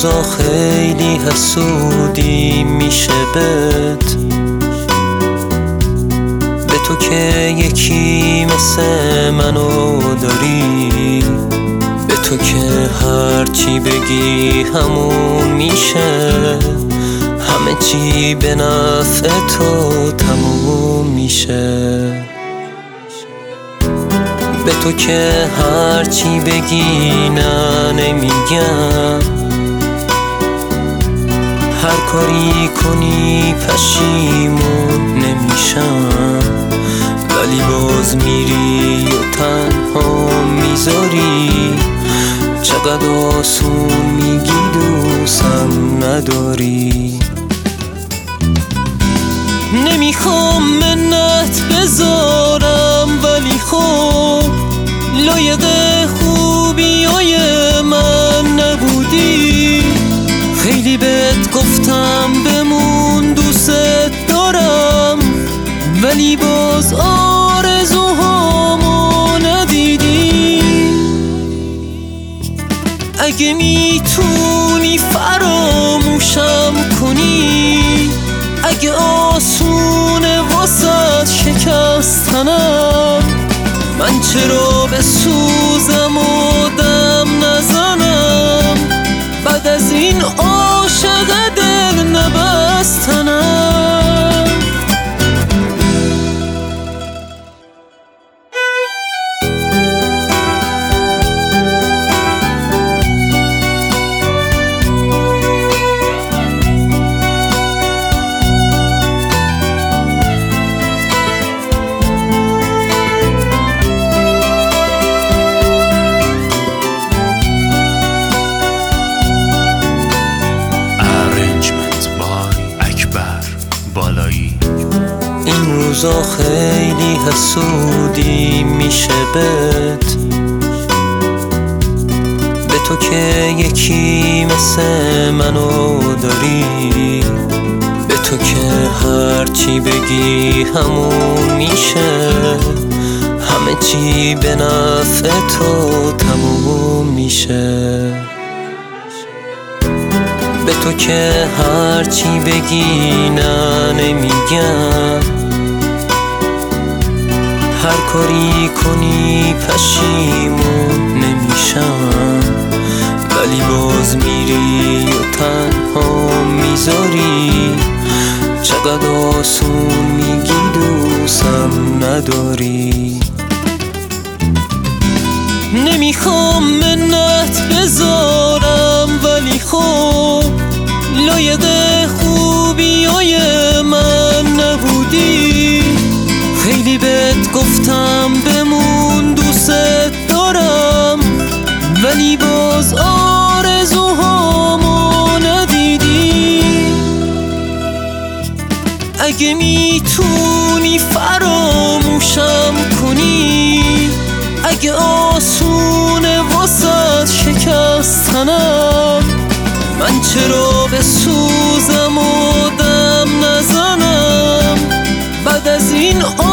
روزا خیلی حسودی میشه بهت، به تو که یکی مثل منو داری، به تو که هرچی بگی همون میشه، همه چی به نفع تو تموم میشه. به تو که هرچی بگی نه نمیگم، هر کاری کنی پشیمون نمیشم، ولی باز میری و تنها میذاری، چقدر آسون میگی دوستم نداری. نمیخوام منت بذارم ولی خب لایق خوبیای من نبودی، خیلی بهت گفتم بمون دوست دارم، ولی باز آرزوهامو ندیدی. اگه میتونی فراموشم کنی، اگه آسونه واسه شکستنم، من چرا بسوزم و دم نزنم، بعد از این عاشق دل نبستنم. این روزا خیلی حسودی میشه بهت، به تو که یکی مثل منو داری، به تو که هرچی بگی همون میشه، همه چی به نفع تو تموم میشه. به تو که هرچی بگی نه نمیگم، هر کاری کنی پشیمون نمیشم، ولی باز میری و تنها میذاری، چقدر آسون میگی دوستم نداری. نمیخوام منت بذارم ولی خب لایق خوبیای من نبودی، خیلی بهت گفتم بمون دوست دارم، ولی باز آرزوهامو ندیدی. اگه میتونی فراموشم کنی، اگه آسونه واسه شکستنم، من چرا بسوزم و دم نزنم، بعد از این